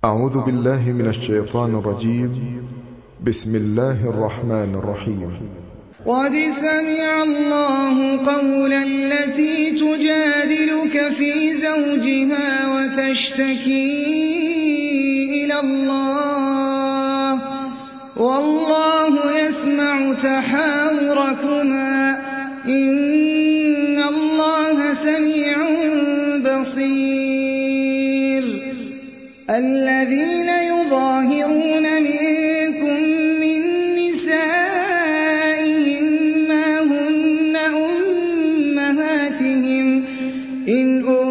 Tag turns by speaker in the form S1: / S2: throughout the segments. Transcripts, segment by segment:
S1: أعوذ بالله من الشيطان الرجيم. بسم الله الرحمن الرحيم.
S2: قد سمع الله قول التي تجادلك في زوجها وتشتكي إلى الله والله يسمع تحاوركما إن الله سميع بصير. الذين يظاهرون منكم من نسائهم ما هن أمهاتهم إن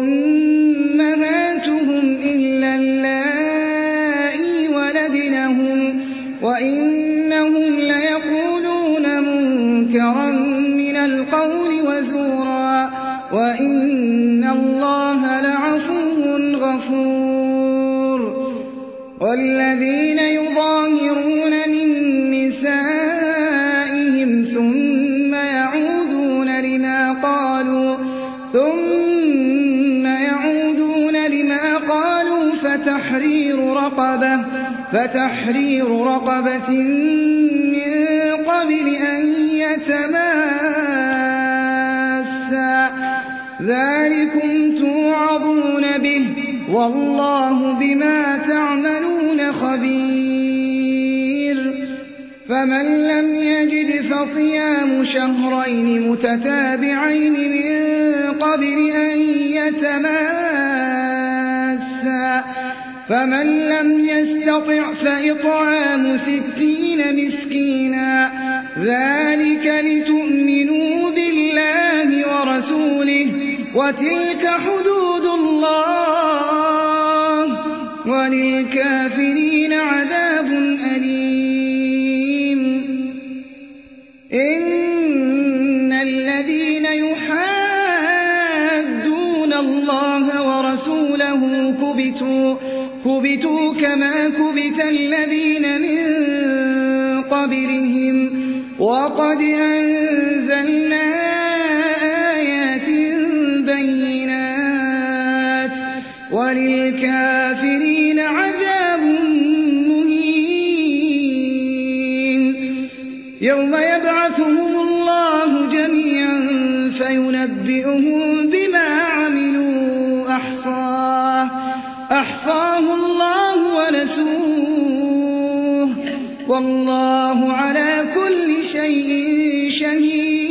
S2: أمهاتهم إلا اللائي ولدنهم وإنهم ليقولون منكرا من القول وزورا وإن الله لعفو غفور. والذين يظاهرون من نسائهم ثم يعودون لما قالوا فتحرير رقبة من قبل أن يتماسا ذلكم توعظون به والله بما تعملون خبير. فمن لم يجد فصيام شهرين متتابعين من قبل أن يتماسا فمن لم يستطع فإطعام 60 مسكينا ذلك لتؤمنوا بالله ورسوله وتلك حدود الله وللكافرين عذاب أليم. إن الذين يحادون الله ورسوله كبتوا كما كبت الذين من قبلهم وقد أنزلنا آيات بينات وللكافرين عذاب مهين. يوم يبعثهم الله جميعا فينبئهم بما عملوا أحصاه الله ونسوه والله على كل شيء شهيد.